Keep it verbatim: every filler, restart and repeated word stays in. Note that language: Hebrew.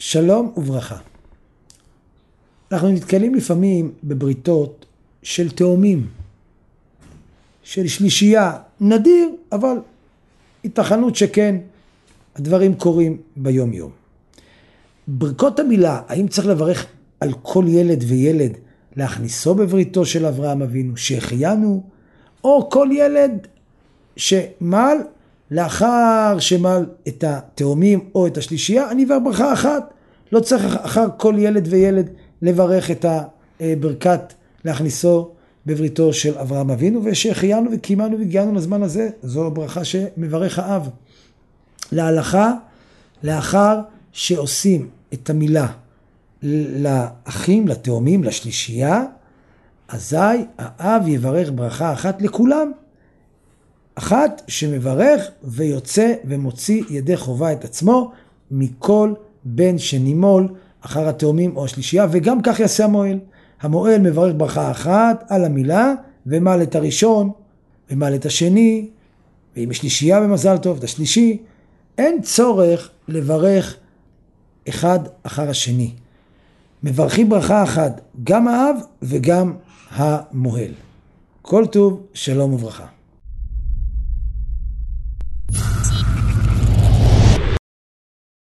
שלום וברכה. אנחנו נתקלים לפעמים בבריתות של תאומים, של שלישייה, נדיר, אבל התכנות שכן, הדברים קורים ביום יום. ברכות המילה, האם צריך לברך על כל ילד וילד להכניסו בבריתו של אברהם אבינו, שהחיינו, או כל ילד שמל, לאחר שמל את התאומים או את השלישייה, אני אברך ברכה אחת. לא צריך אחר כל ילד וילד לברך את הברכת להכניסו בבריתו של אברהם אבינו, ושהחיינו וקיימנו והגיענו לזמן הזה, זו הברכה שמברך האב. להלכה, לאחר שעושים את המילה לאחים, לתאומים, לשלישייה, אזי האב יברך ברכה אחת לכולם. אחת שמברך ויוצא ומוציא ידי חובה את עצמו מכל בן שנימול אחר התאומים או השלישייה, וגם כך יעשה המועל. המועל מברך ברכה אחת על המילה ומעל את הראשון ומעל את השני, ואם השלישייה במזל טוב את השלישי. אין צורך לברך אחד אחר השני, מברכים ברכה אחת גם האב וגם המועל. כל טוב, שלום וברכה.